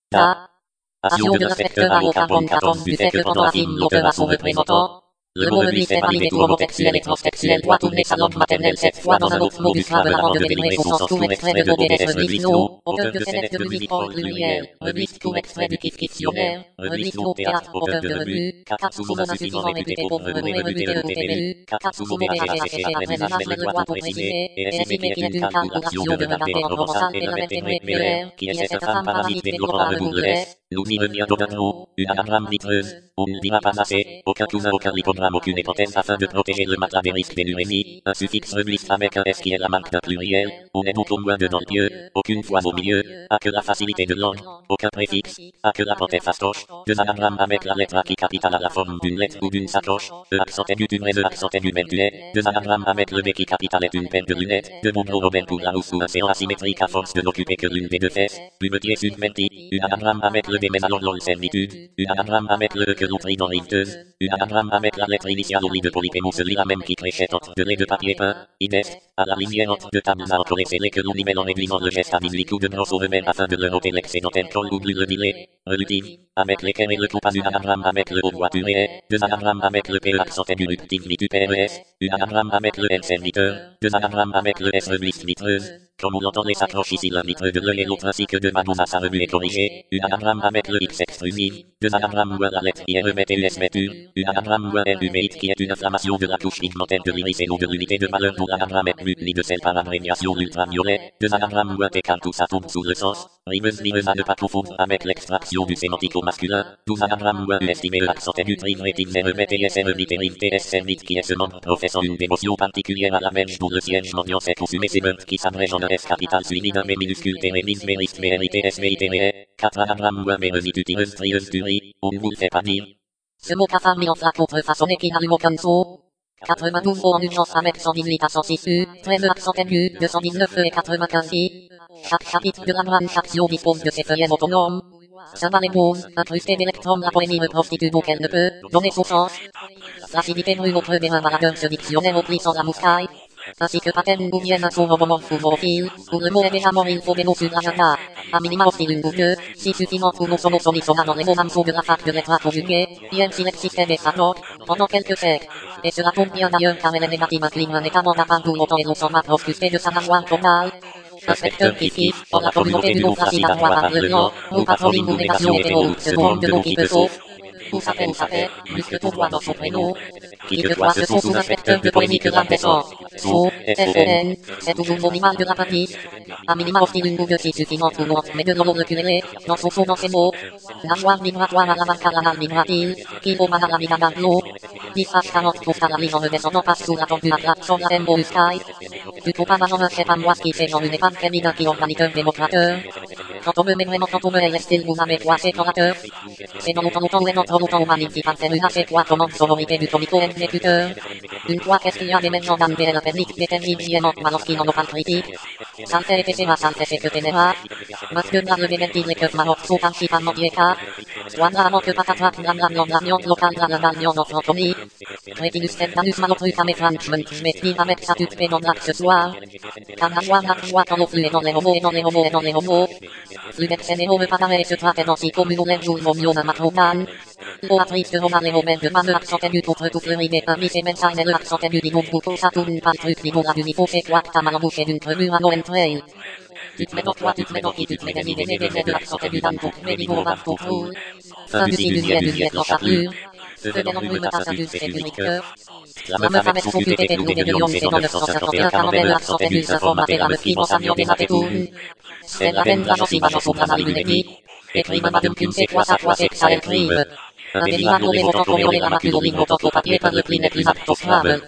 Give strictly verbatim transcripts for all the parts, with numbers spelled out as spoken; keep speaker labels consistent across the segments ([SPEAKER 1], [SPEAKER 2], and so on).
[SPEAKER 1] K. Ratio de l'inspecteur à au carbone quatorze du fait que pendant la film l'auteur a son représentant. Le mot meurtrier fait valider tout homosexuel et transsexuel doit tourner sa langue maternelle sept fois dans un autre mot du slave avant de délivrer son sens tout extrait de O D S Release No, auteur de scénettes de musique pour pluriel, Release tout extrait du kiff dictionnaire, Release No théâtre, auteur de revue, Katsufumo insuffisant réputé pauvre redoué rebuté au T V U, Katsufumo D H H H après l'usage mais le droit pour préciser, et estimer qu'il est une calculation de regarder entre Rosal et la même témoin Muller, qui est cette femme parasite développant le double S, l'oubli revient d'Oberno, une anagramme vitreuse, on ne dira pas assez, aucun cousin, aucun lipogramme, aucune hypothèse afin de protéger le matelas des risques d'énurémie, un suffixe reglisse avec un S qui est la marque d'un pluriel, on est donc au moins dedans le pieu, aucune fois au milieu, à que la facilité de langue, aucun préfixe, à que la porte est fastoche, deux anagrammes avec la lettre A qui capitale à la forme d'une lettre ou d'une sacoche, E accent aigu d'une vraie E accent aigu même tu es, deux anagrammes avec le B qui capitale est une paire de lunettes, de mon gros Robert pour la housse ou un séant asymétrique à force de n'occuper que l'une des deux fesses, plumetier submenti, une anagramme avec le B mais alors lol servitude, une anagramme avec le E que l'on trie dans riveteuse, une anagramme avec la lettre initiale au lit de Polyphémon celui la même qui créchait entre de lait de papier peint, idest, à la lumière entre deux tables à encore scellées que l'on y mêle en réglisant le geste à biblique ou de brosse au remède afin de leur ôter l'excédent alcool ou le dilet, relutine, avec lesquels et le coup pas une anagramme avec le haut voiture et, deux anagrammes avec le P E accent aigu ruptif litu P R E S, une anagramme avec le L serviteur, deux anagrammes avec le S reglisse vitreuse. Comme on l'entend les s'accroche ici l'un litre de l'œil et l'autre ainsi que de ma à sa revue est corrigée, une anagramme avec le X extrusive, deux anagrammes où la lettre I R E met et U S méture, une anagramme où R huméite qui est une inflammation de la couche pigmentaire de l'iris et non de l'unité de valeur dont l'anagramme est mutli de sel par imprégnation l'ultraviolet, deux anagrammes où un T calme tout ça tombe sous le sens, rimeuse limeuse à ne pas confondre avec l'extraction du sémantique au masculin, douze anagrammes où un U estimé le accent aigu trive rétine R remet et S R littérine T S cernite qui est ce membre professant une dévotion particulière à la mèche dont le siège mendiant s'est consumé ses meurtres qui s'abrègent en S capital suivi d'un M minuscule térémise mériste mérité S mérité méré, quatre anagrammes ou un méresite utileuse trieuse tuerie, on ne vous le fait pas dire.
[SPEAKER 2] Ce mot cafard mis en flaque contrefaçonné qui n'allume aucun saut. quatre-vingt-douze mots en urgence à mettre cent dix litres à cent six U, treize accent aigu, deux cent dix-neuf et quatre-vingt-quinze I. Chaque chapitre de la grande section dispose de ses feuillets autonomes. Cymbales et pause, incrustées d'électrons, la poémie me prostitue donc elle ne peut donner son sens. L'acidité brûle au creux des mains baladeur ce dictionnaire au pli sans la mouscaille. Ainsi que pattern ou bien un son robomorphe ou vorophile, où le mot est déjà mort il faut des mots sur l'agenda. A minima hostile une ou deux, si suffisant pour non sono solissona dans les mots mamso de la fac de lettres à conjuguer, bien si l'existème est sacote, pendant quelques siècles. Et cela tombe bien d'ailleurs car elle est négative incline un état mandat par tout longtemps et l'on s'en m'a proscusté de sa nageoire tonale. Inspecteur qui kiffe, dans la communauté du démocratie d'avoir par le blanc, ou patronyme ou négation hétéro, ce nombre de mots qui peut sauf. Où s'appelle, où s'appelle, plus que ton doigt dans son prénom. Qui que toi, ce sont sous-inspecteurs de polémique rabaissant. So, S O N, c'est toujours mon image de rapatiste. A minima hostile une boucle si suffisante ou non, mais de l'eau reculé, dans son son dans ses mots. Nageoire migratoire à la marque à la nage migratile, qui vaut mal à la vida d'aglo. dix H quarante trouve ta en redescendant passe sous la température sans la M O U Sky. Tu trouves pas dans un c'est pas moi ce qui fait dans une épave féminin qui organiteur démocrateur. Quand on me met vraiment quand on me est style vous avez quoi c'est orateur. C'est dans longtemps longtemps ou non trop longtemps au magnifique c'est une assez quoi commande sonorité du comico exécuteur. Une fois qu'est-ce qu'il y a des mêmes dans la pernique des techniques viennantes malens qui n'en ont pas critique. Ça fait et c'est ma ça fait que ténéra. Masque de le bénéfice les keufs marot sont principalement diéca. Soit vraiment que patatras gram gram gram gram local gram gram gram en franconie. Rétinus tentanus malotrus amet franchement schmetti amet satut pénon ce soir. Car la joie la joie dans l'eau et dans les homos et dans les homos et dans les homos. Flumexenéo me paraît se traite dans si commune les jours momion à matropan. L'oratrice de roman et romaine de man accent aigu contre tout fleurie des pamis et mensages et le accent aigu dit donc beaucoup ça tourne pas le truc dit bon la du faut fait quoi que ta mal embouché d'une crevure à Noël trail. Tu te mets dans toi, tu te mets dans qui, tu te mets des idées, des idées de l'accent aigu dans ton mais dis bon va ton trou. Fin du si du niais du niais l'encharlure. Feu de l'embrouille me tasse du sécuriteur. La meuf à mettre son cul et clou des lions c'est dans neuf cent cinquante et un camembert accent aigu sa forme à la meuf qui pense à mieux des matétournes. C'est la peine de la gencive à son bras une équipe. Écrit ma madame qu'une c'est quoi ça toi c'est que ça écrive. Un délire les mots qu'on met la mature ligne autant au papier par le pli n'est plus apte au scrabble.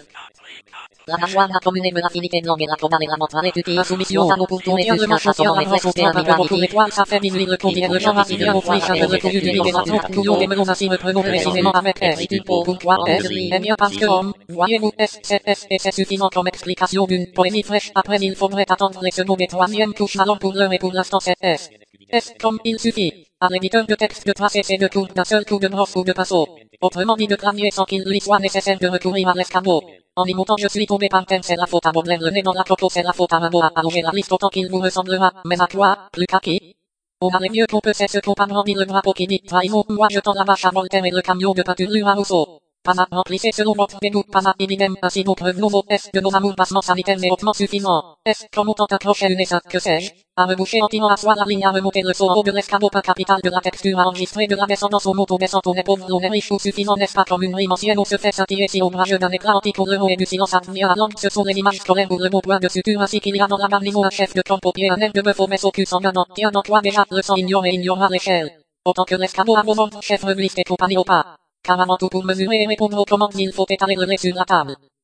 [SPEAKER 2] La nageoire la commune me l'affinité de langue et la tomale et la montre et tuti insoumission à nos pourtours et plus qu'un chasseur et sauter un bigard pour l'étoile ça fait minuit le conduire le champ racine au friche de recouru du libérat couillon des melons ainsi me prenons précisément avec R tu pour toi R eh bien parce que homme voyez-vous S C S et c'est suffisant comme explication d'une poémie fraîche après il faudrait attendre les secondes et troisième couche alors pour l'heure et pour l'instant c'est S. S comme il suffit. À l'éditeur de texte de tracer ces deux tours d'un seul coup de brosse ou de pinceau. Autrement dit de cranier sans qu'il lui soit nécessaire de recourir à l'escabeau. En y montant je suis tombé par terre c'est la faute à Baudelaire le nez dans la coco c'est la faute à Rimbaud à allonger la liste autant qu'il vous ressemblera. Mais à toi, plus qu'à qui? On aurait mieux qu'on peut c'est ce qu'on pas brandi le bras qui dit trahison. Moi je tends la vache à Voltaire et le camion de pâture à Rousseau. Pas à remplissez selon votre dégoût, pas à idem, ainsi nos preuves nouveaux. Est-ce que nos amours passement sanitaires n'est hautement suffisant? Est-ce qu'on montant accroché une essainte, que sais-je? À reboucher entièrement à soi la ligne, à remonter le saut en haut de l'escabeau, pas capital de la texture, à enregistrer de la descendance au moto baissant, on est pauvre, on est riche ou suffisant, n'est-ce pas comme une rime ancienne, on se fait scintiller si ombrageux d'un éclat antique pour l'euro et du silence apnée à la langue, ce sont les images scolaires ou le bon point de suture, ainsi qu'il y a dans la même niveau un chef de camp au pied, un air de bœuf au messe au cul sanguinant, tiens dans toi déjà, le sang ignore et ignorera l'échelle. Autant que l'escabeau à vos ordres, chef regliste et compagnie au pas. Car avant tout pour mesurer et répondre aux commandes, il faut étaler le lait sur la table.